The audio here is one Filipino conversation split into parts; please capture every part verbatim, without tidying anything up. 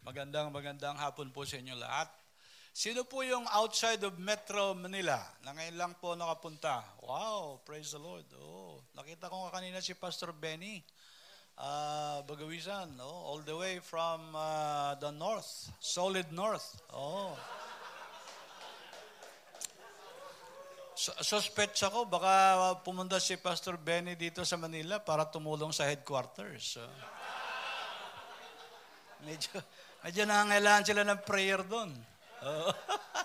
Magandang magandang hapon po sa inyo lahat. Sino po yung outside of Metro Manila na ngayon lang po nakapunta? Wow, praise the Lord. Oh, nakita ko nga kanina si Pastor Benny uh, Bagawisan, oh, all the way from uh, the north, solid north. Oh. Suspect ako, baka pumunta si Pastor Benny dito sa Manila para tumulong sa headquarters. So, medyo, medyo nangangailangan sila ng prayer doon. Oh.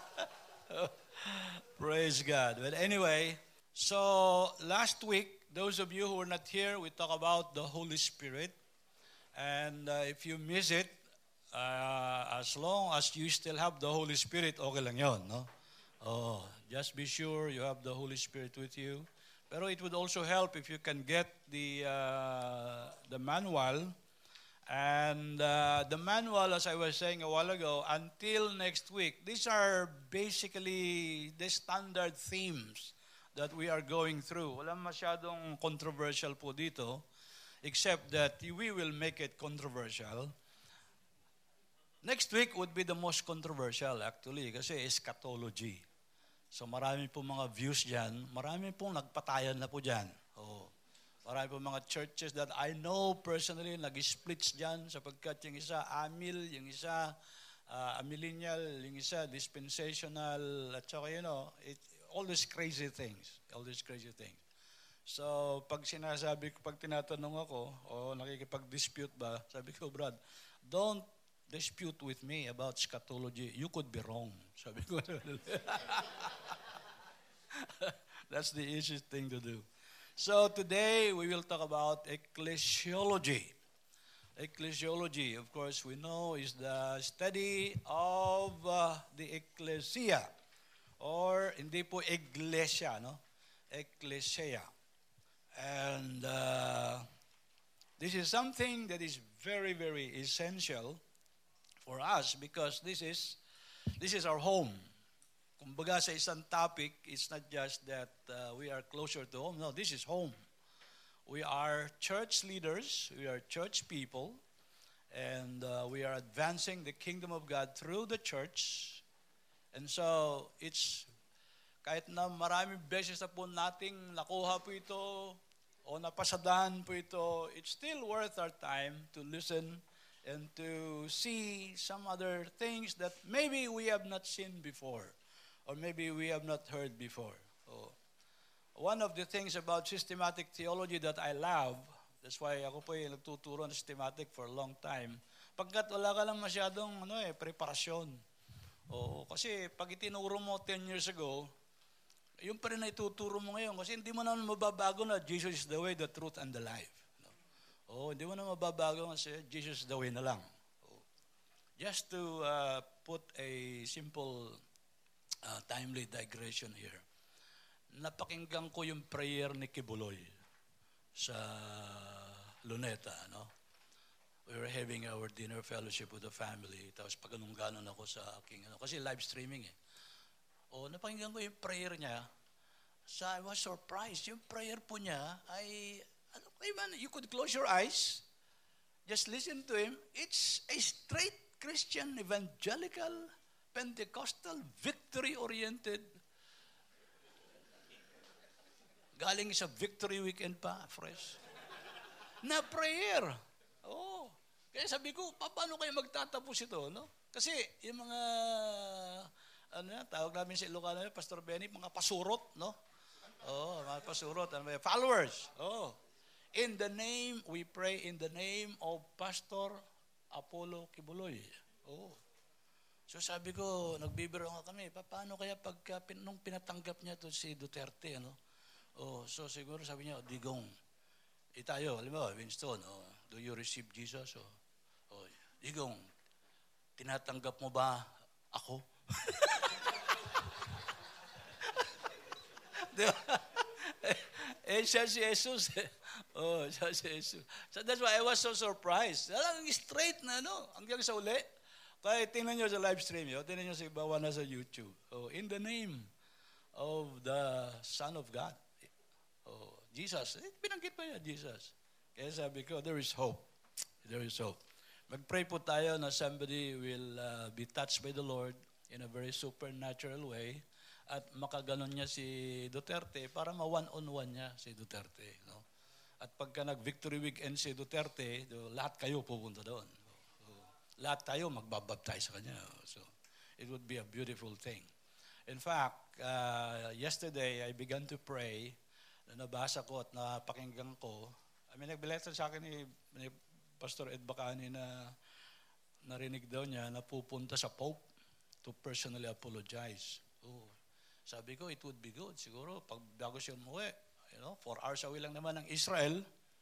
Praise God. But anyway, so last week, those of you who were not here, we talk about the Holy Spirit. And uh, if you miss it, uh, as long as you still have the Holy Spirit, okay lang yun, no? Oh, just be sure you have the Holy Spirit with you. Pero it would also help if you can get the uh, the manual. And uh, the manual, as I was saying a while ago, until next week, these are basically the standard themes that we are going through. Walang masyadong controversial po dito, except that we will make it controversial. Next week would be the most controversial actually, kasi eschatology. So marami po mga views dyan, marami pong nagpatayan na po dyan. Oh. Marami po mga churches that I know personally, nag-splits dyan sapagkat yung isa amil, yung isa uh, amillennial, yung isa dispensational, at saka, you know, it, all these crazy things, all these crazy things. So, pag sinasabi ko, pag tinatanong ako, o nakikipag-dispute ba, sabi ko, Brad, don't dispute with me about eschatology. You could be wrong. Sabi ko, that's the easiest thing to do. So today we will talk about ecclesiology. Ecclesiology, of course, we know is the study of uh, the ecclesia, or hindi po iglesia, no? Ecclesia. And uh, this is something that is very, very essential for us because this is this is our home. Kumbaga sa isang topic, it's not just that uh, we are closer to home. No, this is home. We are church leaders, we are church people, and uh, we are advancing the kingdom of God through the church. And so, it's, kahit na maraming beses na po nating nakuha po ito, o napasadaan po ito, it's still worth our time to listen and to see some other things that maybe we have not seen before. Or maybe we have not heard before. Oh. One of the things about systematic theology that I love, that's why ako po yung nagtuturo ng systematic for a long time, pagkat wala ka lang masyadong ano eh, preparasyon. Oh, kasi pag itinuro mo ten years ago, yung pa rin na ituturo mo ngayon. Kasi hindi mo naman mababago na Jesus is the way, the truth, and the life. No? Oh, hindi mo naman mababago kasi Jesus is the way na lang. Oh. Just to uh, put a simple Uh, timely digression here. Napakinggan ko yung prayer ni Kibuloy sa Luneta, no? We were having our dinner fellowship with the family. Tapos pag anong ganon ako sa aking, ano, kasi live streaming eh. O, napakinggan ko yung prayer niya. So I was surprised. Yung prayer po niya ay, ano, hey man, you could close your eyes. Just listen to him. It's a straight Christian evangelical Pentecostal, victory-oriented. Galing sa victory weekend pa, fresh. Na prayer. Oh. Kaya sabi ko, paano kayo magtatapos ito, no? Kasi yung mga, ano na, tawag namin sa Ilocano, Pastor Benny, mga pasurot, no? Oh, mga pasurot, ano ba, followers. Oh. In the name, we pray in the name of Pastor Apollo Kibuloy. Oh. So sabi ko, nagbibiro nga kami, paano kaya pagka nung pinatanggap niya to si Duterte, ano? Oh, so siguro sabi niya, Digong, itayo, alam mo, Winston, oh, do you receive Jesus? Oh, oh, Digong, tinatanggap mo ba ako? Diba? Eh, siya si Jesus. Oh, siya si Jesus. So that's why I was so surprised. Alang straight na, ano, hanggang sa uli. Kaya tingnan nyo sa live stream yun, tingnan nyo sa ibawa na sa YouTube. Oh, in the name of the Son of God. Oh, Jesus. Eh, binanggit pa yan, Jesus. Kaya sabi ko, there is hope. There is hope. Mag-pray po tayo na somebody will uh, be touched by the Lord in a very supernatural way at makaganon niya si Duterte para ma-one-on-one niya si Duterte. No? At pagka nag-victory weekend si Duterte, do, lahat kayo pupunta doon. So, lahat tayo magbabaptize sa kanya. So, it would be a beautiful thing. In fact, uh, yesterday I began to pray, na nabasa ko at napakinggan ko. I mean, nagbalita sa akin ni, ni Pastor Ed Bacani na narinig daw niya na pupunta sa Pope to personally apologize. Oh, sabi ko, it would be good. Siguro, pag bago siya umuwi, you know, four hours away lang naman ng Israel,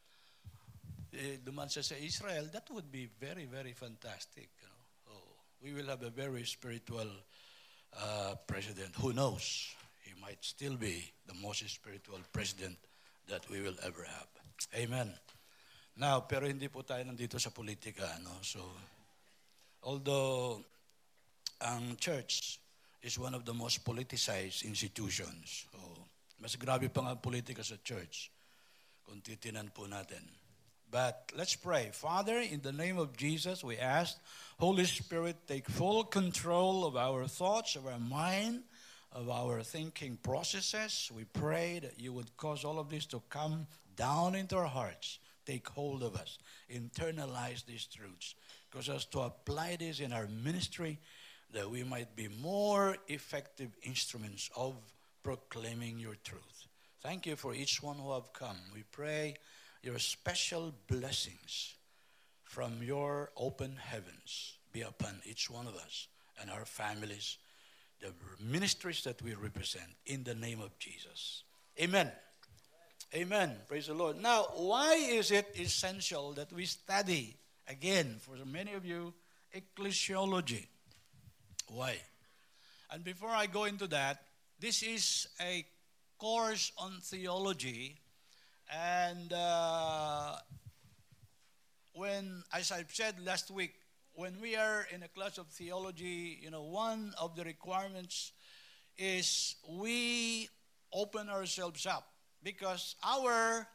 eh, duman siya sa Israel, that would be very, very fantastic. You know? Oh, we will have a very spiritual uh, president. Who knows? He might still be the most spiritual president that we will ever have. Amen. Now, pero hindi po tayo nandito sa politika. No? So, although ang church is one of the most politicized institutions. Oh, mas grabe pa nga ang politika sa church kung titinan po natin. But let's pray. Father, in the name of Jesus, we ask, Holy Spirit, take full control of our thoughts, of our mind, of our thinking processes. We pray that you would cause all of this to come down into our hearts. Take hold of us. Internalize these truths. Cause us to apply this in our ministry that we might be more effective instruments of proclaiming your truth. Thank you for each one who have come. We pray your special blessings from your open heavens be upon each one of us and our families, the ministries that we represent, in the name of Jesus. Amen. Amen. Praise the Lord. Now, why is it essential that we study, again, for many of you, ecclesiology? Why? And before I go into that, this is a course on theology. And uh, when, as I've said last week, when we are in a class of theology, you know, one of the requirements is we open ourselves up. Because our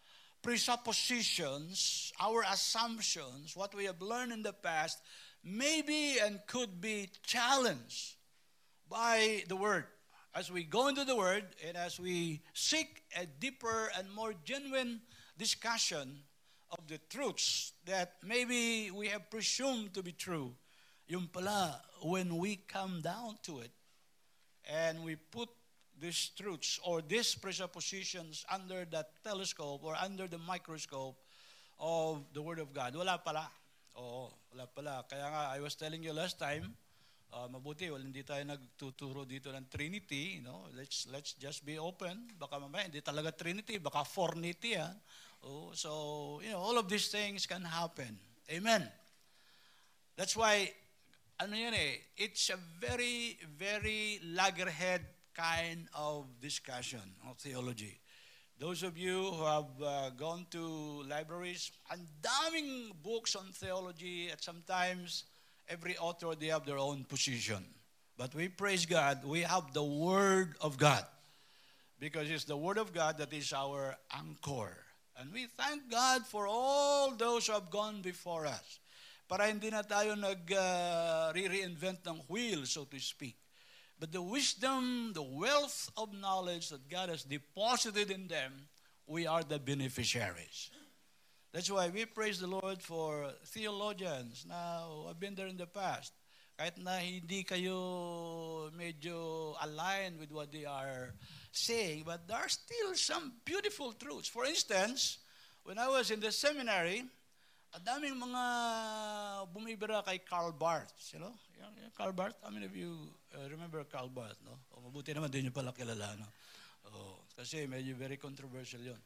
presuppositions, our assumptions, what we have learned in the past, may be and could be challenged by the Word. As we go into the Word and as we seek a deeper and more genuine discussion of the truths that maybe we have presumed to be true, yung pala, when we come down to it and we put these truths or these presuppositions under the telescope or under the microscope of the Word of God, wala pala. Oo, wala pala. Kaya nga, I was telling you last time, uh, mabuti, well, hindi tayo nagtuturo dito ng Trinity. You know? Let's let's just be open. Baka mamaya, hindi talaga Trinity, baka Fornity yan. Oh, so, you know, all of these things can happen. Amen. That's why, ano yan eh, it's a very, very loggerhead kind of discussion of theology. Those of you who have uh, gone to libraries, ang daming books on theology, at sometimes every author, they have their own position. But we praise God, we have the Word of God. Because it's the Word of God that is our anchor. And we thank God for all those who have gone before us. Para hindi na tayo nag-re-reinvent uh, ng wheel, so to speak. But the wisdom, the wealth of knowledge that God has deposited in them, we are the beneficiaries. That's why we praise the Lord for theologians now have been there in the past. Kahit na hindi kayo medyo aligned with what they are saying, but there are still some beautiful truths. For instance, when I was in the seminary, ang daming mga bumibira kay Karl Barth, you know? Karl Barth, how many of you uh, remember Karl Barth, no? O mabuti naman din yung pala kilala, no? Oh, kasi medyo very controversial yun.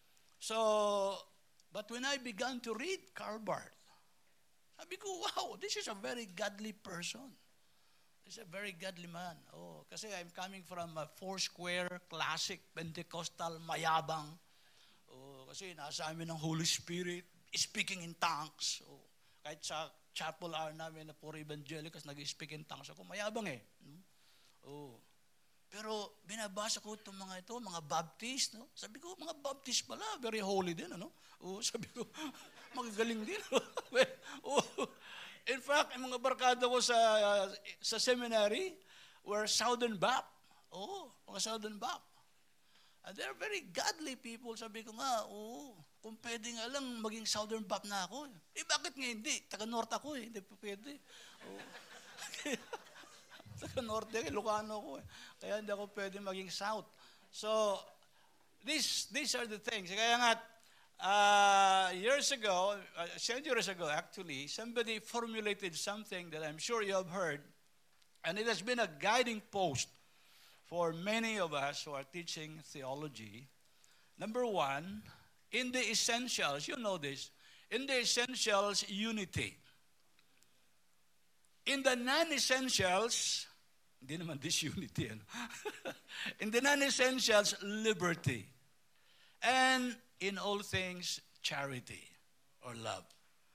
So, but when I began to read Karl Barth, sabi ko, wow, this is a very godly person. This is a very godly man. Oh, kasi I'm coming from a four-square, classic, Pentecostal, mayabang. Oh, kasi nasa amin ng Holy Spirit, speaking in tongues. Oh, kahit sa chapel hour namin na puro evangelicals, nag-speak in tongues ako. Mayabang eh. Hmm? Oh. Pero binabasa ko itong mga ito, mga Baptist, no? Sabi ko, mga Baptist pala, very holy din, ano? Oh, sabi ko, magagaling din. Oh, in fact, yung mga barkada ko sa sa seminary were Southern Bap. Oo, mga Southern Bap. And they're very godly people. Sabi ko nga, oo, kung pwede nga lang maging Southern Bap na ako. Eh, bakit nga hindi? Taga-North ako eh. Hindi pa pwede. Oo. Taga-Norte, Ilocano ako eh. Kaya hindi ako pwede maging South. So, these, these are the things. Kaya nga, uh, years ago, uh, centuries ago actually, somebody formulated something that I'm sure you have heard, and it has been a guiding post for many of us who are teaching theology. Number one, in the essentials, you know this, in the essentials, unity. In the non-essentials, hindi naman disunity, ano? In the non-essentials, liberty. And in all things, charity or love.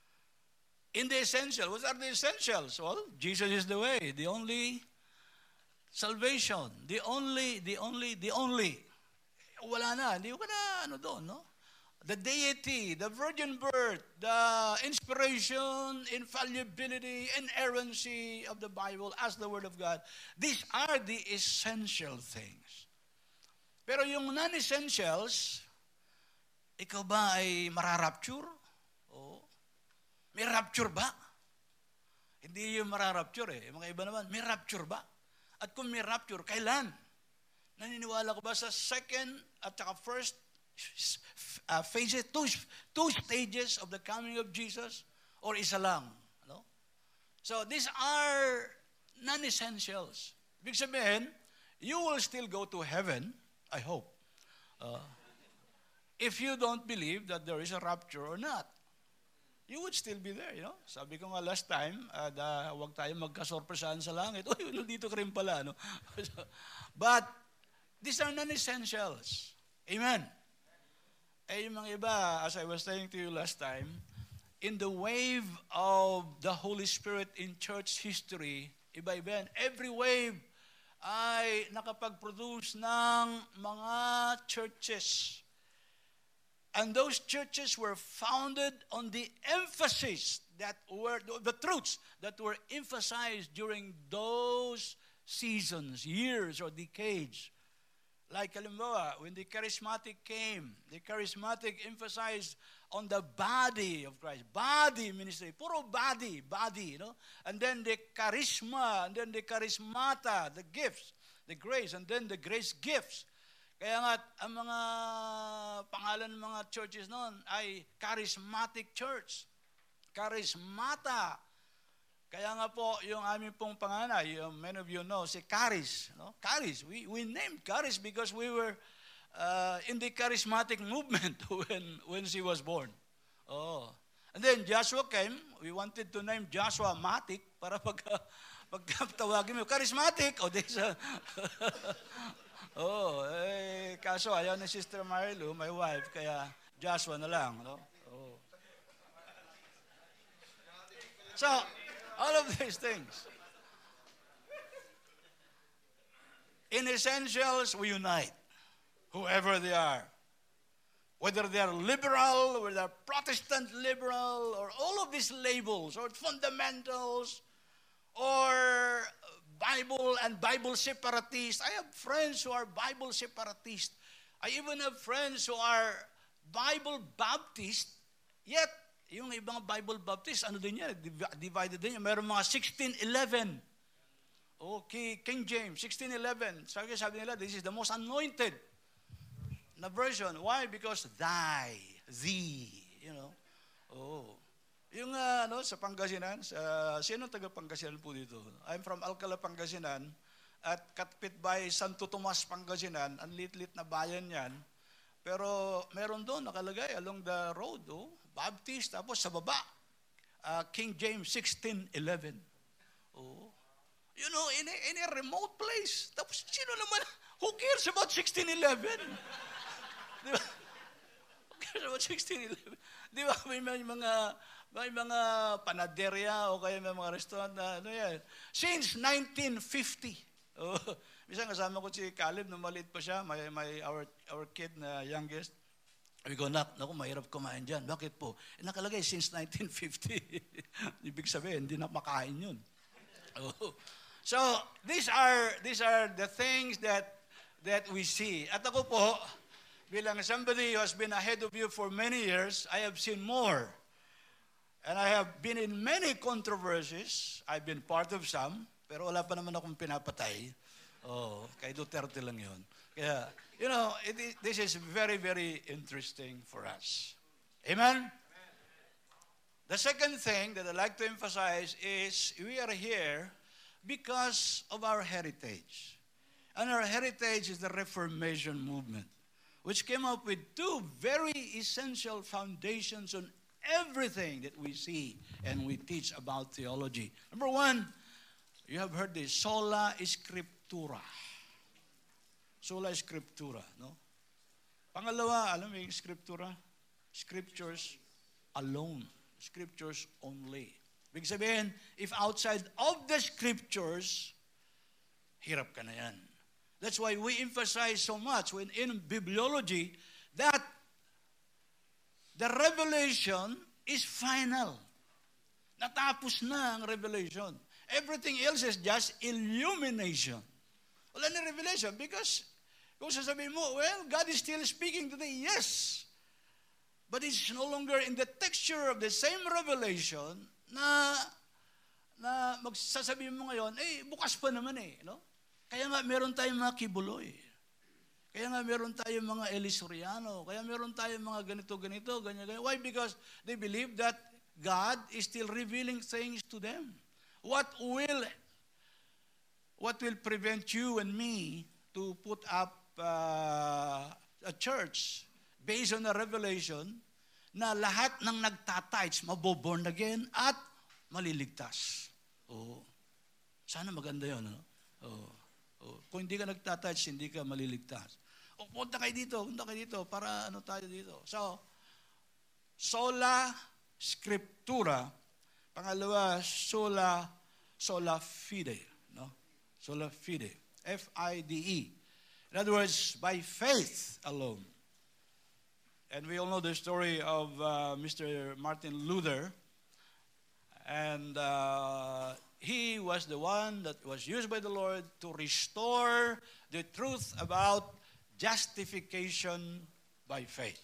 In the essentials, what are the essentials? Well, Jesus is the way, the only salvation, the only, the only, the only. Wala na, hindi ko na ano doon, no? The deity, the virgin birth, the inspiration, infallibility, inerrancy of the Bible as the Word of God. These are the essential things. Pero yung non-essentials, ikaw ba ay mararapture? Oo. May rapture ba? Hindi yung mararapture eh. Yung mga iba naman, may rapture ba? At kung may rapture, kailan? Naniniwala ko ba sa second at saka first uh, phases, two, two stages of the coming of Jesus? Or isa lang? No? So these are non-essentials. Ibig sabihin, you will still go to heaven, I hope, uh, if you don't believe that there is a rapture or not. You would still be there, you know. Sabi ko nga last time, uh, da, huwag tayo magkasorpresahan sa langit. Uy, dito ka rin pala, no? But, these are non-essentials. Amen. Eh, yung mga iba, as I was saying to you last time, in the wave of the Holy Spirit in church history, iba-iba yan. Every wave ay nakapag-produce ng mga churches. And those churches were founded on the emphasis that were, the truths that were emphasized during those seasons, years, or decades. Like, halimbawa, when the charismatic came, the charismatic emphasized on the body of Christ. Body ministry. Puro body, body, you know. And then the charisma, and then the charismata, the gifts, the grace, and then the grace gifts. Kaya nga, ang mga pangalan ng mga churches noon ay charismatic church. Charismata. Kaya nga po, yung aming pong panganay, yung many of you know, si Charis. No? Charis. We, we named Charis because we were uh, in the charismatic movement when, when she was born. Oh. And then Joshua came. We wanted to name Joshua Matic para pagka, pagkatawagin mo, charismatic. O, oh, this, uh, oh, eh, kaso ayaw ni Sister Marilu, my wife, kaya Joshua na lang. No? Oh. So, all of these things. In essentials, we unite, whoever they are. Whether they are liberal, whether they are Protestant liberal, or all of these labels, or fundamentals, or Bible and Bible separatists. I have friends who are Bible separatists. I even have friends who are Bible Baptist, yet yung ibang Bible Baptist, ano din yan, divided din yan. Meron mga sixteen eleven. Okay, King James, sixteen eleven. Sabi, sabi nila, this is the most anointed na version. Why? Because thy, thee, you know. Oh. Yung uh, ano, sa Pangasinan, sa, sino taga Pangasinan po dito? I'm from Alcala, Pangasinan, at kapitbahay Santo Tomas, Pangasinan. Ang lit-lit na bayan yan. Pero meron doon, nakalagay along the road, oh, Baptist, tapos sa baba, uh, King James sixteen eleven. Oh. You know, in a, in a remote place. Tapos sino naman, who cares about sixteen eleven? Di ba? Who cares about sixteen eleven? Di ba, may, may mga... May mga panaderya o kaya may mga restaurant na ano yan. Since nineteen fifty. Oh, minsan kasama ko si Caleb nung maliit pa siya, my, my, our, our kid na youngest. We go, nak, naku, mahirap kumain dyan. Bakit po? Eh, nakalagay since nineteen fifty. Ibig sabihin, hindi na makain yun. Oh. So, these are these are the things that that we see. At ako po, bilang somebody who has been ahead of you for many years, I have seen more. And I have been in many controversies. I've been part of some, pero wala pa naman akong pinapatay. Oh, kay Duterte lang yun. Kaya, you know, it, it, this is very, very interesting for us. Amen? The second thing that I'd like to emphasize is we are here because of our heritage. And our heritage is the Reformation movement, which came up with two very essential foundations on everything that we see and we teach about theology. Number one, you have heard this, sola scriptura. Sola scriptura, no? Pangalawa, alam mo yung scriptura? Scriptures alone. Scriptures only. Ibig sabihin, if outside of the scriptures, hirap ka na yan. That's why we emphasize so much when in bibliology that the revelation is final. Natapos na ang revelation. Everything else is just illumination. Wala na revelation because kung sasabihin mo, well, God is still speaking today. Yes. But it's no longer in the texture of the same revelation na na magsasabihin mo ngayon, eh, bukas pa naman eh. No? Kaya nga meron tayong mga kibuloy. Kaya nga meron tayong mga Elisuriano. Kaya meron tayong mga ganito-ganito, ganyan-ganyan. Why? Because they believe that God is still revealing things to them. What will, what will prevent you and me to put up uh, a church based on a revelation na lahat ng nagtatights maboborn again at maliligtas? Oh. Sana maganda yun, no? Oh. Oh. Kung hindi ka nagtatights, hindi ka maliligtas. O, punta kayo dito, punta kayo dito, para ano tayo dito. So, sola scriptura. Pangalawa, sola, sola fide. No? Sola fide. F I D E. In other words, by faith alone. And we all know the story of uh, Mister Martin Luther. And uh, he was the one that was used by the Lord to restore the truth about justification by faith.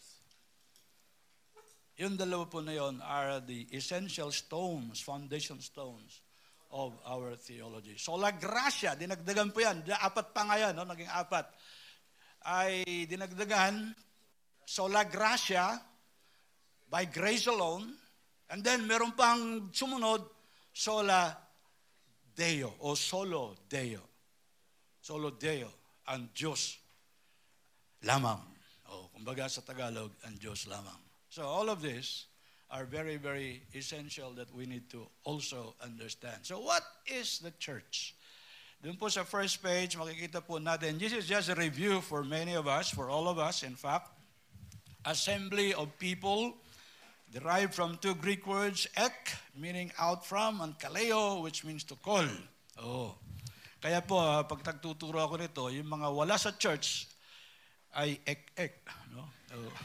Yung dalawa po na yun are the essential stones, foundation stones of our theology. Sola gratia, dinagdagan po yan. Apat pa nga yan, no? Naging apat. Ay dinagdagan, sola gratia, by grace alone. And then meron pang sumunod, sola Deo o solo Deo. Solo Deo, ang Diyos lamang. O kumbaga sa Tagalog, ang Diyos lamang. So all of this are very, very essential that we need to also understand. So what is the church? Doon po sa first page, makikita po natin, this is just a review for many of us, for all of us, in fact. Assembly of people, derived from two Greek words, ek, meaning out from, and kaleo, which means to call. Oh. Kaya po, pag tagtuturo ako nito, yung mga wala sa church ay ek-ek. No? Oh.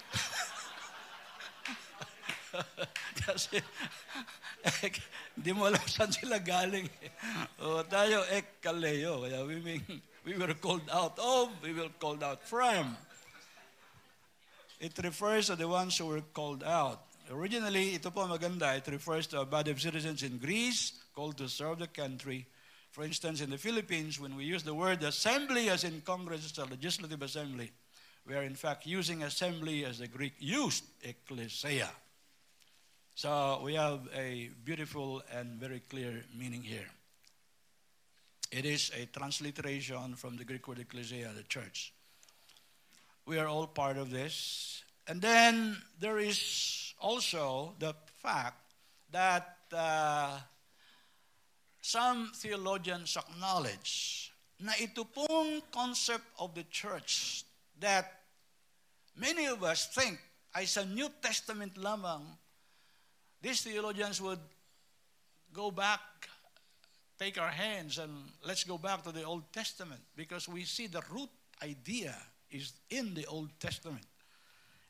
Kasi, ek, hindi mo alam saan sila galing. Oh, tayo, ek, kaleo. Kaya we, mean, we were called out of, we were called out from. It refers to the ones who were called out. Originally, ito po maganda, it refers to a body of citizens in Greece called to serve the country. For instance, in the Philippines, when we use the word assembly as in Congress, it's a legislative assembly, we are in fact using assembly as the Greek used, ecclesia. So we have a beautiful and very clear meaning here. It is a transliteration from the Greek word ecclesia, the church. We are all part of this. And then there is also the fact that uh, some theologians acknowledge na ito pong concept of the church that many of us think ay sa New Testament lamang, these theologians would go back, take our hands, and let's go back to the Old Testament because we see the root idea is in the Old Testament.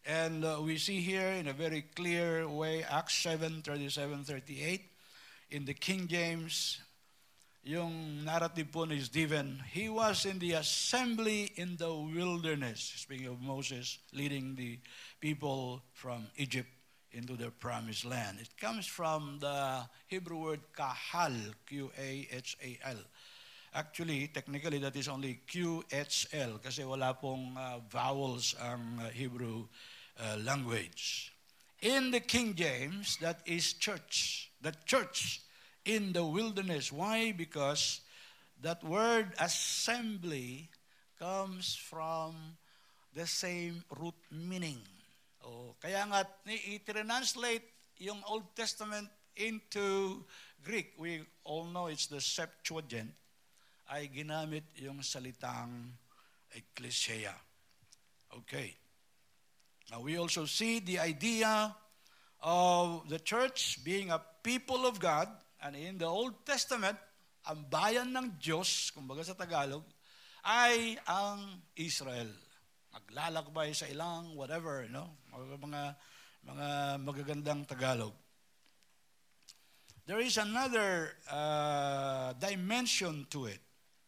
And uh, we see here in a very clear way, Acts seven, thirty-seven, thirty-eight, in the King James, yung narrative po ni Stephen, he was in the assembly in the wilderness, speaking of Moses leading the people from Egypt into their promised land. It comes from the Hebrew word kahal, Q A H A L. Actually, technically, that is only Q H L kasi wala pong uh, vowels ang uh, Hebrew uh, language. In the King James, that is church. The church in the wilderness. Why? Because that word assembly comes from the same root meaning. Oh, kaya nga, i-translate yung Old Testament into Greek. We all know it's the Septuagint. Ay ginamit yung salitang ecclesia. Okay. Now we also see the idea of the church being a people of God. And in the Old Testament, ang bayan ng Diyos, kumbaga sa Tagalog, ay ang Israel. Maglalakbay sa ilang whatever, no? Mga, mga magagandang Tagalog. There is another uh, dimension to it.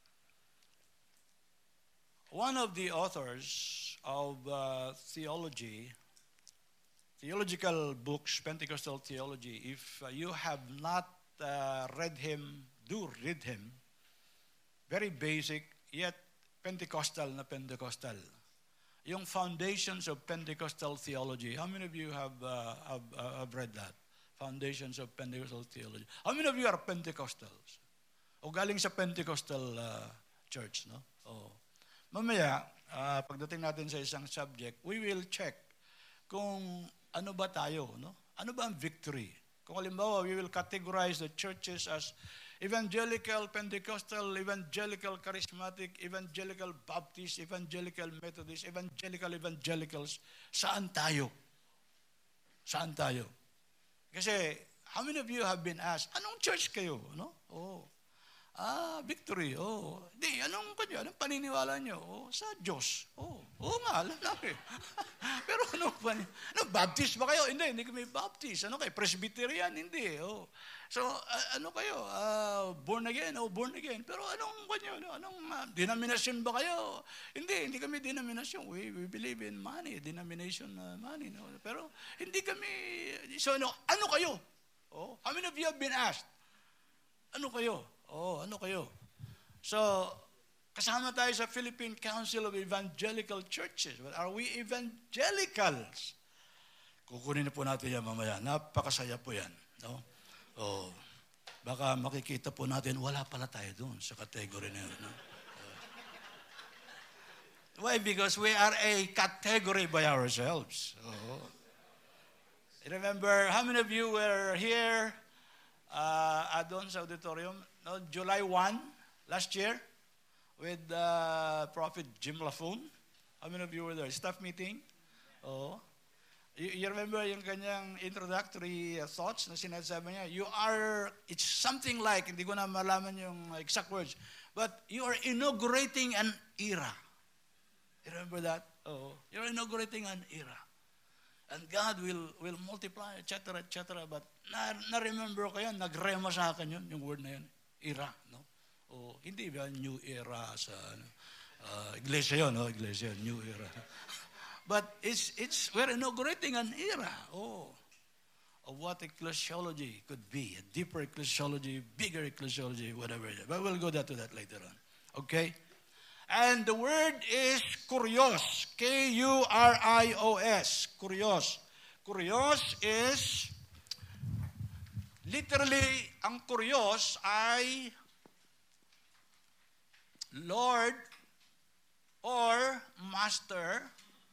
One of the authors of uh, theology, theological books, Pentecostal theology, if uh, you have not Uh, read him, do read him. Very basic, yet Pentecostal na Pentecostal. Yung Foundations of Pentecostal Theology. How many of you have, uh, have, uh, have read that? Foundations of Pentecostal Theology. How many of you are Pentecostals? O galing sa Pentecostal uh, church, no? Oh. Mamaya, uh, pagdating natin sa isang subject, we will check kung ano ba tayo, no? Ano ba ang victory? Kung halimbawa, we will categorize the churches as evangelical, Pentecostal, evangelical, charismatic, evangelical Baptist, evangelical Methodist, evangelical evangelicals. Saan tayo? Saan tayo? Kasi, how many of you have been asked, anong church kayo? No? Oh. Ah, victory. Oh. Di, anong kanyo? Anong paniniwala nyo? Oh, sa Diyos. Oh, oo nga, alam namin. Pero anong paniniwala? Ano, Baptist ba kayo? Hindi, hindi kami Baptist. Ano kayo? Presbyterian? Hindi. Oh. So, uh, ano kayo? Uh, born again? Oh, born again. Pero anong kanyo? Ano? Anong uh, denomination ba kayo? Hindi, hindi kami denomination. We, we believe in money, denomination uh, money. No? Pero hindi kami, so ano, ano kayo? Oh, how many of you have been asked? Ano kayo? Oh, ano kayo? So, kasama tayo sa Philippine Council of Evangelical Churches. But are we evangelicals? Kukunin na po natin yan mamaya. Napakasaya po yan. No? Oh, baka makikita po natin, wala pala tayo doon sa category na yun. No? Oh. Why? Because we are a category by ourselves. Oh. Remember, how many of you were here uh, at Don's Auditorium? No, July first, last year, with uh, Prophet Jim Laffoon. How many of you were there? Staff meeting? Oh. You, you remember yung kanyang introductory uh, thoughts na sinasabi niya? You are, it's something like, hindi ko na malaman yung exact words, but you are inaugurating an era. You remember that? Oh. You're inaugurating an era. And God will will multiply, et cetera, et cetera. But na, na-remember ko yan, nagrema sa akin yun, yung word na yun. Era, no? O, hindi ba new era sa uh, iglesia yun, no? Iglesia, new era. But it's, it's, we're inaugurating an era, oh, of what ecclesiology could be. A deeper ecclesiology, bigger ecclesiology, whatever. But we'll go that to that later on. Okay? And the word is kurios. K U R I O S. Kurios. Kurios is, literally, ang kurios ay Lord or Master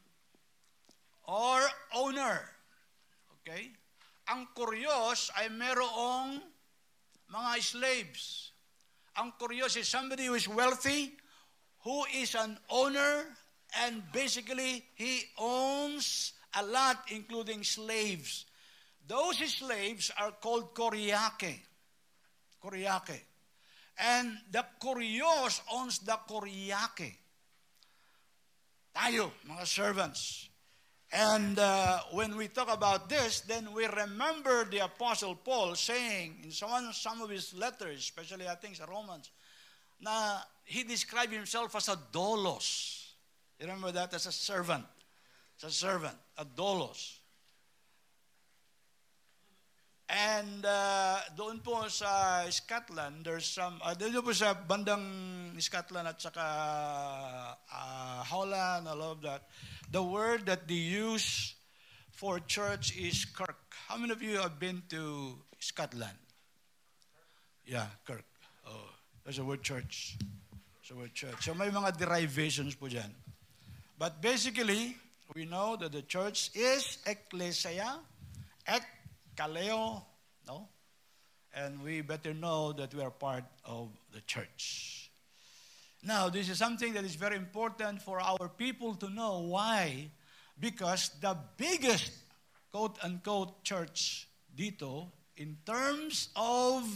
or Owner. Okay? Ang kurios ay merong mga slaves. Ang kurios is somebody who is wealthy, who is an owner, and basically, he owns a lot, including slaves. Those slaves are called Koryake. Koryake. And the Koryos owns the Koryake. Tayo, mga servants. And uh, when we talk about this, then we remember the Apostle Paul saying in some, some of his letters, especially I think sa Romans, na he described himself as a doulos. You remember that? As a servant. As a servant. A doulos. And uh, doon po sa Scotland, there's some, uh, doon po sa bandang Scotland at saka uh, Holland, all of that, the word that they use for church is kirk. How many of you have been to Scotland? Yeah, kirk. Oh, there's a word church. There's a word church. So may mga derivations po dyan. But basically, we know that the church is ecclesia, ek kaleo, no? And we better know that we are part of the church. Now, this is something that is very important for our people to know. Why? Because the biggest, quote-unquote, church dito, in terms of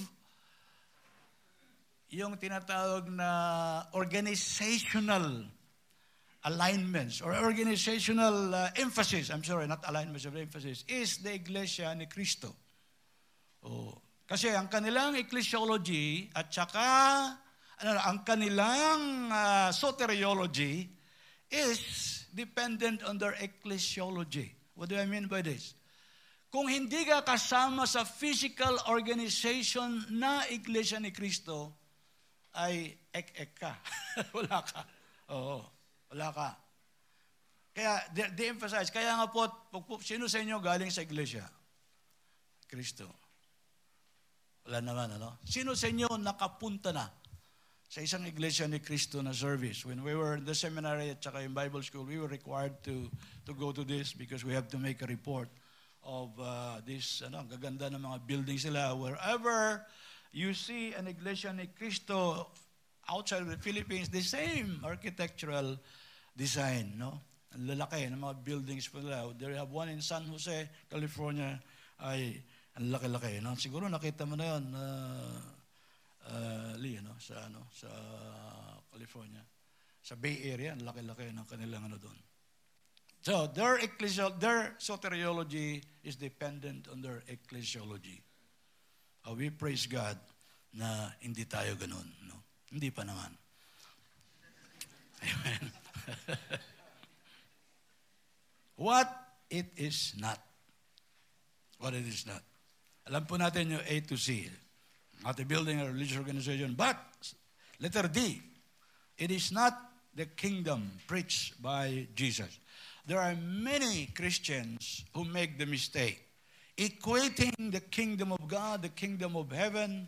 yung tinatawag na organizational alignments or organizational uh, emphasis, I'm sorry, not alignments of emphasis, is the Iglesia ni Cristo. Oh. Kasi ang kanilang ecclesiology at saka ano, ang kanilang uh, soteriology is dependent on their ecclesiology. What do I mean by this? Kung hindi ka kasama sa physical organization na Iglesia ni Cristo, ay ek-ek ka. Wala ka. Oo. Wala ka. Kaya, de-emphasize. Kaya nga po, sino sa inyo galing sa iglesia? Kristo. Wala naman, ano? Sino sa inyo nakapunta na sa isang iglesia ni Kristo na service? When we were in the seminary at saka in Bible school, we were required to to go to this because we have to make a report of uh, this, ano, ang gaganda ng mga buildings nila. Wherever you see an iglesia ni Kristo outside of the Philippines, the same architectural design, no? Ang lalaki ng mga buildings po nila. There have one in San Jose, California, ay ang laki-laki, no? Siguro nakita mo na yun, uh, uh, Lee, no? Sa, ano, sa California. Sa Bay Area, ang laki-laki ng kanilang ano doon. So, their ecclesial, their soteriology is dependent on their ecclesiology. Uh, we praise God na hindi tayo ganun, no? Hindi pa naman. Amen. What it is not. What it is not. Alam po natin yung A to Z. Not a building or religious organization. But, letter D, it is not the kingdom preached by Jesus. There are many Christians who make the mistake equating the kingdom of God, the kingdom of heaven,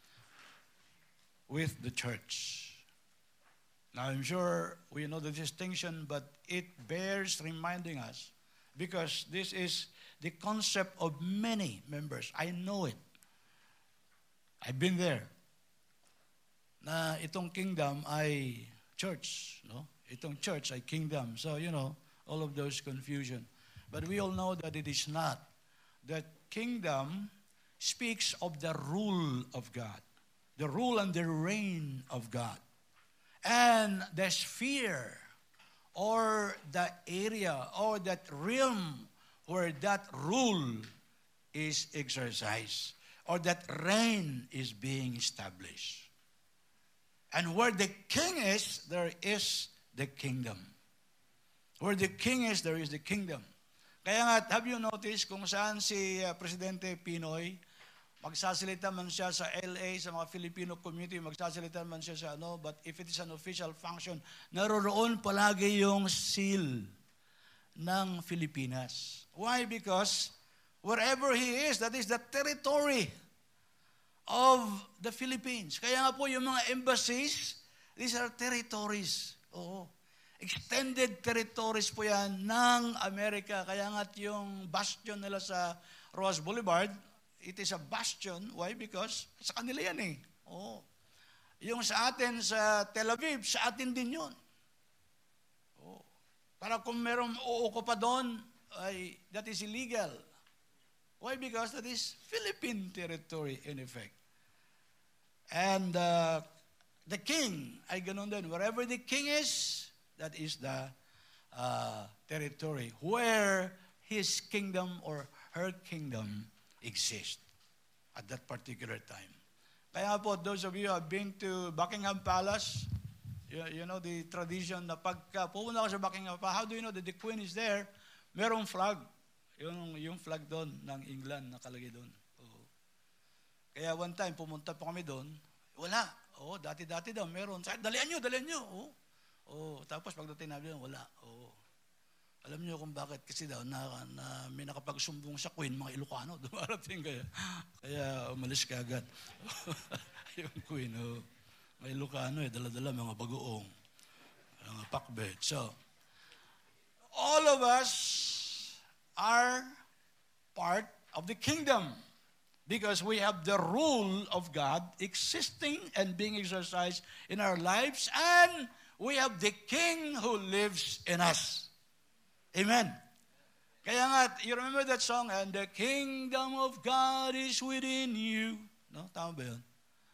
with the church. Now, I'm sure we know the distinction, but it bears reminding us because this is the concept of many members. I know it. I've been there. Na itong kingdom ay church, no? Itong church ay kingdom. So, you know, all of those confusion. But we all know that it is not. That kingdom speaks of the rule of God. The rule and the reign of God. And the sphere or the area or that realm where that rule is exercised or that reign is being established. And where the king is, there is the kingdom. Where the king is, there is the kingdom. Kaya nga, have you noticed kung saan si uh, Presidente Pinoy, magsasalita man siya sa L A, sa mga Filipino community, magsasalita man siya sa ano, but if it is an official function, naroroon palagi yung seal ng Pilipinas. Why? Because wherever he is, that is the territory of the Philippines. Kaya nga po yung mga embassies, these are territories. Oo. Extended territories po yan ng Amerika. Kaya nga yung bastion nila sa Rojas Boulevard, it is a bastion. Why? Because sa kanila yan eh. Oo. Yung sa atin sa Tel Aviv, sa atin din yun. Oo. Para kung merong uuko pa doon, ay, that is illegal. Why? Because that is Philippine territory in effect. And uh, the king ay ganun din. Wherever the king is, that is the uh, territory where his kingdom or her kingdom exists at that particular time. Kaya nga po, those of you who have been to Buckingham Palace, you, you know the tradition na pagka pupunta ka sa Buckingham Palace, how do you know that the Queen is there? Merong flag. Yung, yung flag doon ng England nakalagay doon. Oo. Kaya one time, pumunta po kami doon, wala. Oo, dati-dati daw, meron. Sabi, dalian nyo, dalian nyo. Oo. Oo. Tapos pagdating namin, wala. Oo. Alam niyo kung bakit? Kasi daw, na, na may nakapagsumbong sa Queen, mga Ilocano, dumarating kaya. Kaya umalis ka agad. Yung Queen, oh. Mga Ilocano eh, dala-dala, mga bagoong, mga pakbet. So, all of us are part of the kingdom because we have the rule of God existing and being exercised in our lives, and we have the King who lives in us. Amen. Kaya nga, you remember that song, and the kingdom of God is within you. No? Tama ba yun?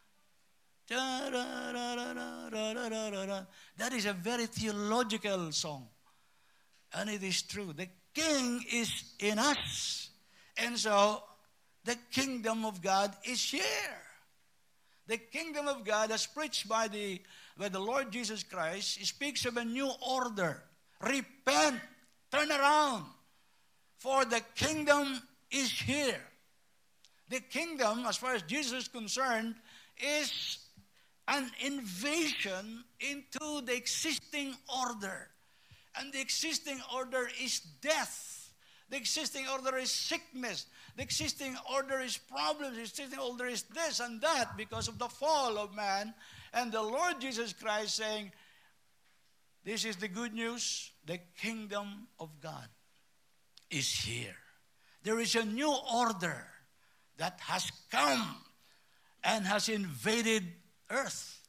That is a very theological song. And it is true. The King is in us. And so, the kingdom of God is here. The kingdom of God, as preached by the, by the Lord Jesus Christ, speaks of a new order. Repent. Turn around. For the kingdom is here. The kingdom, as far as Jesus is concerned, is an invasion into the existing order. And the existing order is death. The existing order is sickness. The existing order is problems. The existing order is this and that because of the fall of man. And the Lord Jesus Christ saying, this is the good news. The kingdom of God is here. There is a new order that has come and has invaded earth.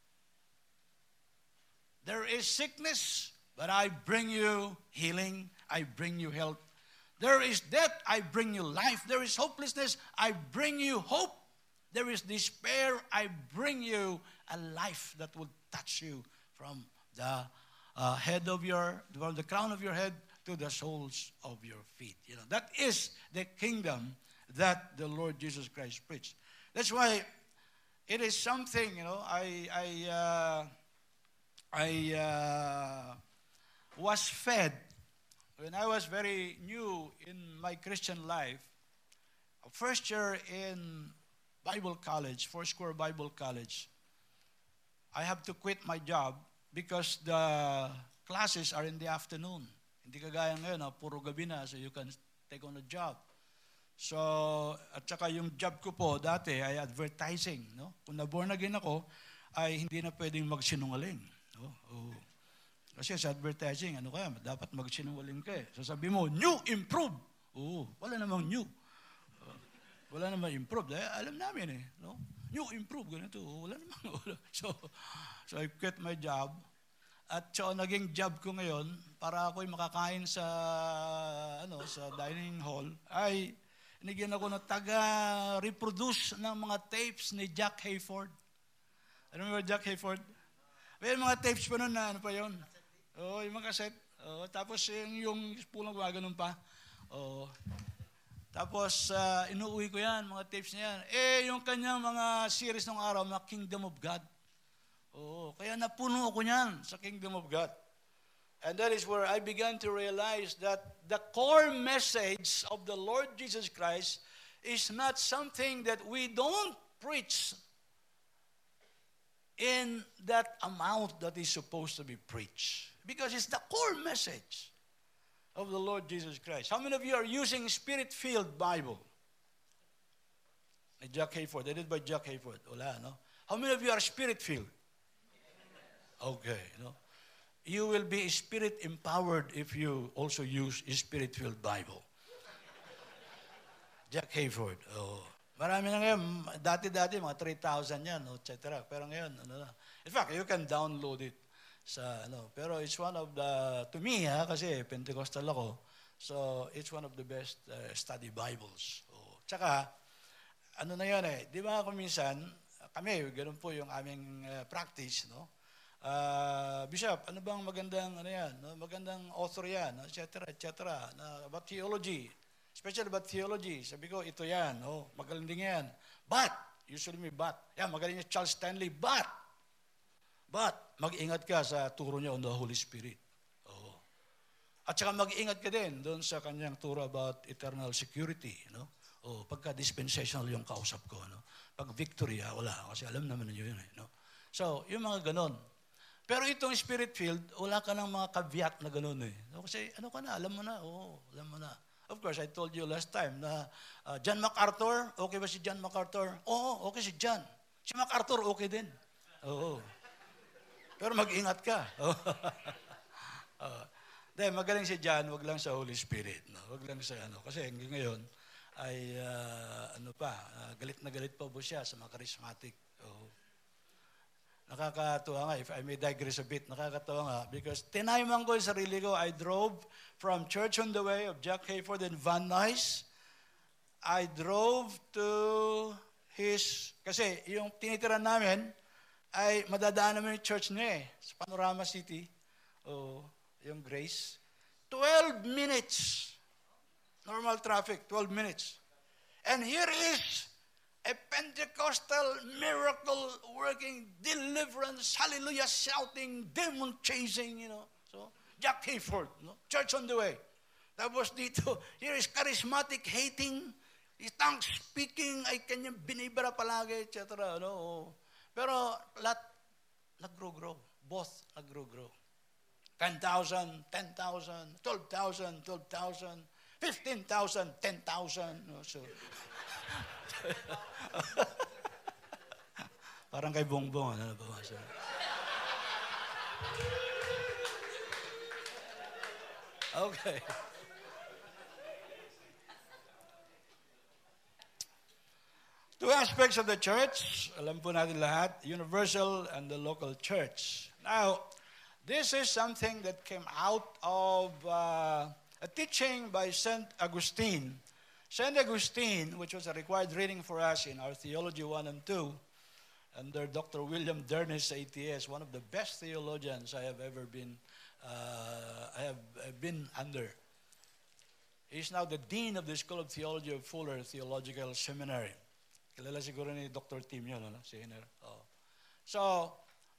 There is sickness, but I bring you healing. I bring you health. There is death. I bring you life. There is hopelessness. I bring you hope. There is despair. I bring you a life that will touch you from the uh, head of your, from the crown of your head to the soles of your feet. You know, that is the kingdom that the Lord Jesus Christ preached. That's why it is something, you know, I, I, uh, I uh, was fed when I was very new in my Christian life. First year in Bible college, Foursquare Bible College, I have to quit my job because the classes are in the afternoon. Hindi kagaya ngayon, ha, puro gabi na, so you can take on a job. So, at saka yung job ko po dati ay advertising. No? Kung na-born again ako, ay hindi na pwedeng magsinungaling. No? Oh. Kasi sa advertising, ano kaya, dapat magsinungaling ka eh. So sabi mo, new, improve. Oo, wala namang new. Uh, wala namang improve. Dahil alam namin eh. No? New, improve, ganito. Wala namang. Wala. So, so I quit my job. At so naging job ko ngayon, para ako'y makakain sa, ano, sa dining hall, ay inigyan ako ng taga-reproduce ng mga tapes ni Jack Hayford. Remember Jack Hayford? May mga tapes pa nun na, ano pa yun? Oo, oh, yung mga cassette. Oh, tapos yung, yung pulang gumaganon pa. Oh. Tapos uh, inuuwi ko yan, mga tapes niya yan. Eh, yung kanyang mga series ng araw, mga Kingdom of God. Oo, kaya napuno ako niyan sa Kingdom of God. And that is where I began to realize that the core message of the Lord Jesus Christ is not something that we don't preach in that amount that is supposed to be preached. Because it's the core message of the Lord Jesus Christ. How many of you are using Spirit-filled Bible? Jack Hayford. I did by Jack Hayford. Wala, no? How many of you are Spirit-filled? Okay, no? You will be Spirit-empowered if you also use a Spirit-filled Bible. Jack Hayford. Oh. Marami na ngayon. Dati-dati, mga three thousand yan, et cetera. Pero ngayon, ano na. In fact, you can download it. Sa, ano. Pero it's one of the, to me, ha, kasi Pentecostal ako, so it's one of the best uh, study Bibles. Oh. Tsaka, ano na yun eh, di ba kung minsan, kami, ganun po yung aming uh, practice, no? uh, Bishop, ano bang magandang, ano yan, no? Magandang author yan, et cetera, et cetera, na about theology, especially about theology. Sabi ko, ito yan, oh, magaling din yan. But, usually may but. Yan, magaling niya Charles Stanley, but, but, mag-ingat ka sa turo niya on the Holy Spirit. Oh. At saka mag-ingat ka din doon sa kanyang turo about eternal security, no? Oh, pagka dispensational yung kausap ko, no? Pag victory, ah, wala, kasi alam naman niyo yun, eh, no? So, yung mga ganon. Pero itong spirit field, wala ka ng mga caveat na ganon, eh. No? Kasi ano ka na, alam mo na, oo, alam mo na. Of course, I told you last time na uh, John MacArthur, okay ba si John MacArthur? Oo, okay si John. Si MacArthur, okay din. Oo. Pero mag-ingat ka. uh, Dahil magaling si John, wag lang sa Holy Spirit. No? Wag lang sa ano. Kasi hanggang ngayon, ay uh, ano pa, uh, galit na galit pa po siya sa mga charismatic. Oh. Nakakatuwa nga, if I may digress a bit, nakakatuwa nga, because tinayman ko yung sarili ko, I drove from Church on the Way of Jack Hayford and Van Nuys. I drove to his, kasi yung tinitiran namin, ay madadaan naman yung church niya eh, sa Panorama City, oh, yung Grace. twelve minutes. Normal traffic, twelve minutes. And here is a Pentecostal miracle working, deliverance, hallelujah, shouting, demon chasing, you know. So, Jack Hayford, no? Church on the Way. Tapos dito, here is charismatic hating, tongue speaking, ay kanyang binibara palagi, et cetera. No? Pero lahat nag-grow-grow. Both nag-grow-grow. ten thousand, ten thousand, twelve thousand, twelve thousand, fifteen thousand, ten thousand. No? So, parang kay Bongbong. Ano ba? So, okay. Two aspects of the church, alam po natin lahat, universal and the local church. Now, this is something that came out of uh, a teaching by Saint Augustine. Saint Augustine, which was a required reading for us in our Theology one and two, under Doctor William Dernis, A T S, one of the best theologians I have ever been, uh, I have been under. He's now the Dean of the School of Theology of Fuller Theological Seminary. Kilala siguro ni Doctor Tim yun, ano? Si Hiner. Oh. So,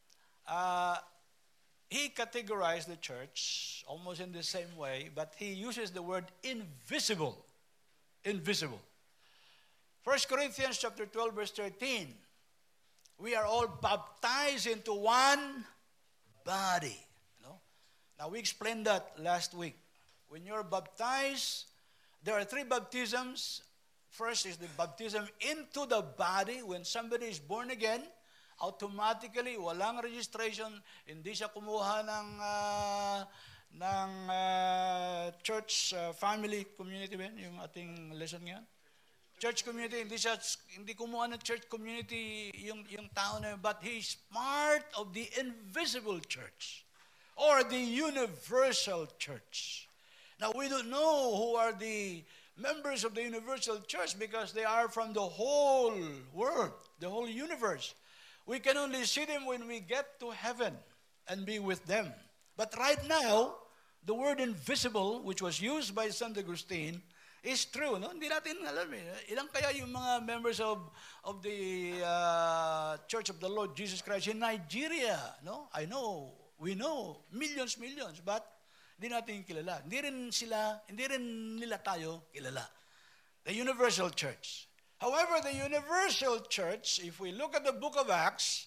uh, he categorized the church almost in the same way, but he uses the word invisible. Invisible. First Corinthians chapter twelve, verse thirteen. We are all baptized into one body. You know? Now, we explained that last week. When you're baptized, there are three baptisms. First is the baptism into the body. When somebody is born again, automatically, walang registration, hindi siya kumuha ng, uh, ng uh, church uh, family community, ben? Yung ating lesson ngayon. Church community, hindi siya, hindi kumuha ng church community yung, yung tao na yun, but he's part of the invisible church or the universal church. Now, we don't know who are the members of the universal church because they are from the whole world, the whole universe. We can only see them when we get to heaven and be with them. But right now, the word invisible, which was used by Saint Augustine, is true. No? Hindi natin alam eh. Ilang kaya yung mga members of, of the uh, Church of the Lord Jesus Christ in Nigeria? No? I know, we know, millions, millions, but hindi natin kilala. Hindi rin sila, hindi rin nila tayo kilala. The universal church. However, the universal church, if we look at the book of Acts,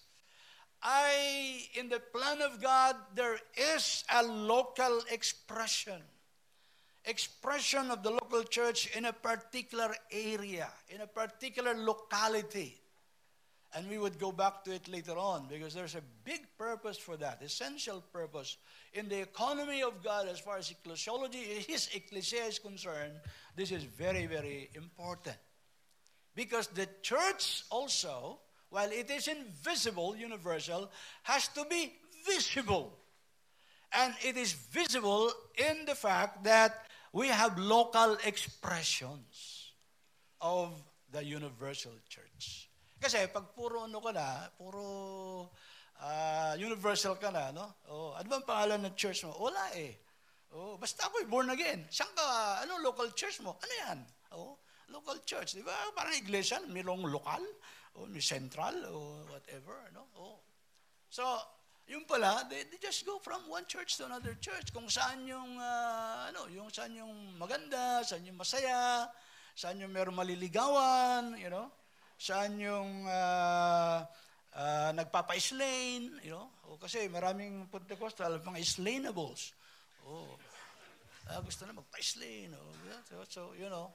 I, in the plan of God, there is a local expression. Expression of the local church in a particular area, in a particular locality. And we would go back to it later on because there's a big purpose for that, essential purpose. In the economy of God, as far as ecclesiology, His ecclesia is concerned, this is very, very important. Because the church also, while it is invisible, universal, has to be visible. And it is visible in the fact that we have local expressions of the universal church. Kasi pag puro ano ka na, puro uh, universal ka na, no? Oh, ano bang pangalan ng church mo? Wala eh. Oh, basta ako'y born again. Saan ka, ano, local church mo? Ano yan? Oh, local church, di ba? Parang iglesia, mayroong lokal, o may central, o whatever, no? Oh. So, yung pala, they, they just go from one church to another church. Kung saan yung, uh, ano, yung saan yung maganda, saan yung masaya, saan yung meron maliligawan, you know? Saan yung uh, uh, nagpapa-islain, you know? O, kasi maraming Pentecostal, mga islainables. Oh, uh, gusto na magpa-islain. Oh, yeah. so, so, you know.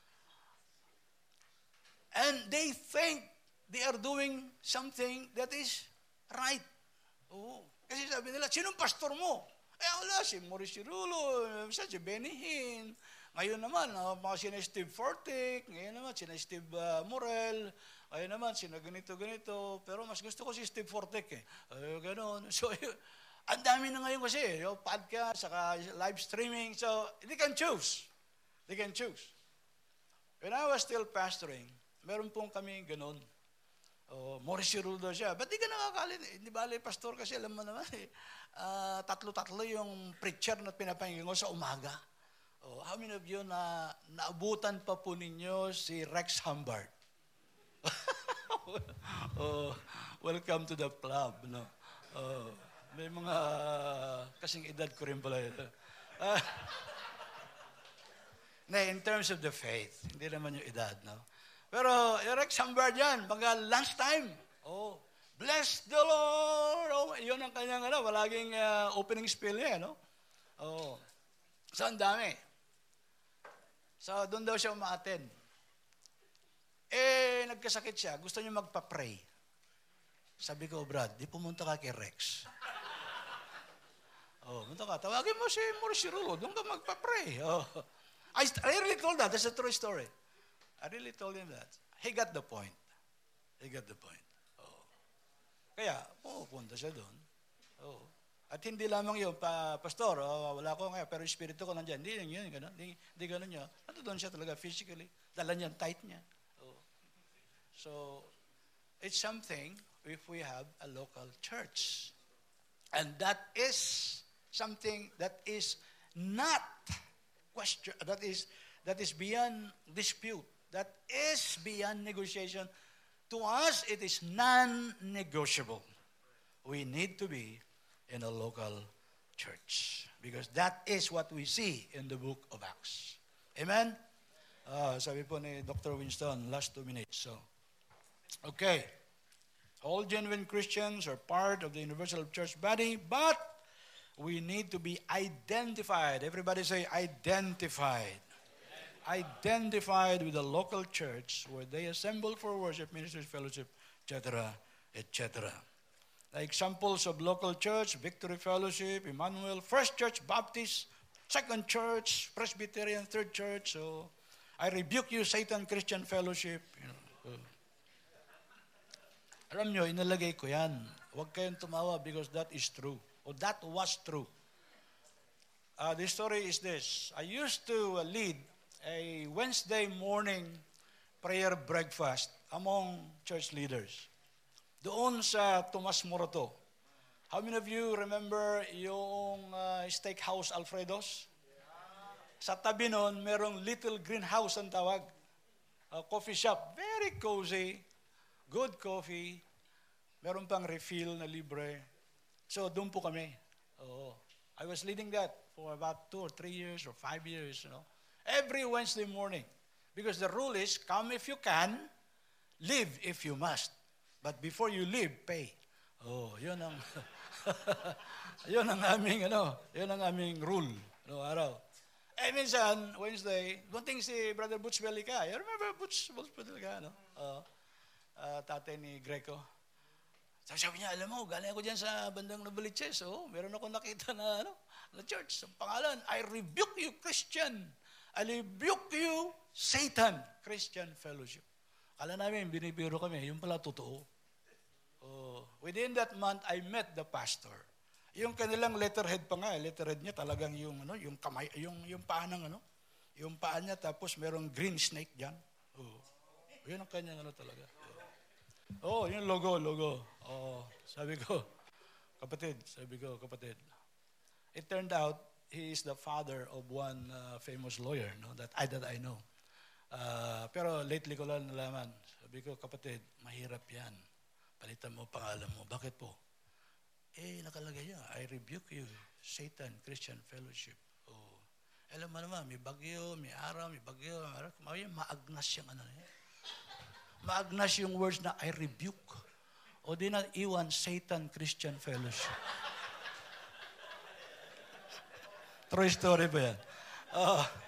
And they think they are doing something that is right. Oh, kasi sabi nila, sinong pastor mo? Eh, wala, si Maurice Cirulo, si Benny Hinn. Ngayon naman, uh, mga sina Steve Fortick, ngayon naman, sina Steve uh, Morel, ngayon naman, sina ganito-ganito. Pero mas gusto ko si Steve Fortick eh. Ay, gano'n. So, ang dami na ngayon kasi, yung podcast, saka live streaming. So, they can choose. They can choose. When I was still pastoring, meron pong kami ganun. Oh, Maurice Cirulo siya. Ba't di ka nakakalin? Hindi ba alay pastor kasi alam mo naman eh. Uh, tatlo-tatlo yung preacher na pinapahingin ko sa umaga. Oh, how many of you na naabutan pa po ninyo si Rex Humbard? Oh, welcome to the club. No? Oh. May mga kasing edad ko rin pala ito. Uh, na, in terms of the faith, hindi naman yung edad, no? Pero, yung Rex Humbard yan, mga lunchtime. Oh, bless the Lord! Oh, yun ang kanyang, ano, malaging uh, opening spiel niya, no? Oh, so, ang dami. So, doon daw siya umaattend. Eh, nagkasakit siya, gusto niya magpa-pray. Sabi ko, Brad, di pumunta ka kay Rex. Oh, punta ka. Tawagin mo si Maurice Cirulo. Doon ka magpa-pray. Oh. I, I really told that. That's a true story. I really told him that. He got the point. He got the point. Oh. Kaya, pupunta siya doon. Oh. At hindi lamang yun, pa, pastor, oh, wala ko ngayon, pero yung spirito ko nandiyan. Hindi yun, gano'n. Hindi, hindi gano'n niya. Ano doon siya talaga physically? Dala niya, tight niya. Oh. So, it's something if we have a local church. And that is something that is not question, that is that is beyond dispute, that is beyond negotiation. To us, it is non-negotiable. We need to be in a local church because that is what we see in the book of Acts. Amen? Uh, sabi po ni Doctor Winston, last two minutes. So, okay. All genuine Christians are part of the universal church body, but we need to be identified. Everybody say identified. Identified with the local church where they assemble for worship, ministry, fellowship, et cetera, et cetera. The examples of local church, Victory Fellowship, Emmanuel, First Church Baptist, Second Church, Presbyterian, Third Church. So, I rebuke you, Satan Christian Fellowship. You know, uh, alam nyo, inalagay ko yan. Huwag kayong tumawa because that is true. Or that was true. Uh, the story is this. I used to lead a Wednesday morning prayer breakfast among church leaders. Doon sa Tomas Morato. How many of you remember yung uh, Steakhouse Alfredo's? Sa tabi nun, merong little greenhouse ang tawag. A coffee shop. Very cozy. Good coffee. Meron pang refill na libre. So, doon po kami. Oh, I was leading that for about two or three years or five years, you know. Every Wednesday morning. Because the rule is, come if you can, live if you must. But before you leave, pay. Oh, yun ang, yun ang aming, ano, yun ang aming rule. No, araw. Eh, minsan, Wednesday, bunting si Brother Butch Belica. You remember Butch, Butch Belica, no? Uh, uh, tatay ni Greco. Sabi, sabi niya, alam mo, galing ako dyan sa bandang Novaliches. Oh, meron ako nakita na, ano, na church. Ang pangalan, I rebuke you, Christian. I rebuke you, Satan, Christian Fellowship. Kala namin, binibiro kami. Yung pala, totoo. Oh, within that month, I met the pastor. Yung kanilang letterhead pa nga, letterhead niya talagang yung, ano, yung kamay, yung, yung paa ng, ano, yung paa niya, tapos merong green snake dyan. Oh, yun ang kanyang, ano, talaga. Oh, yung logo, logo. Oh, sabi ko, kapatid, sabi ko, kapatid. It turned out, he is the father of one uh, famous lawyer, no, that I, that I know. Uh, pero lately ko lang nalaman. Sabi ko, kapatid, mahirap yan. Palitan mo pangalan mo. Bakit po? Eh, nakalagay niya, I rebuke you, Satan Christian Fellowship. Oh. Alam mo naman, may bagyo, may araw, may bagyo, may maagnas yung ano niya. Maagnas yung words na I rebuke. O di na iwan, Satan Christian Fellowship. True story ba yan? Oh.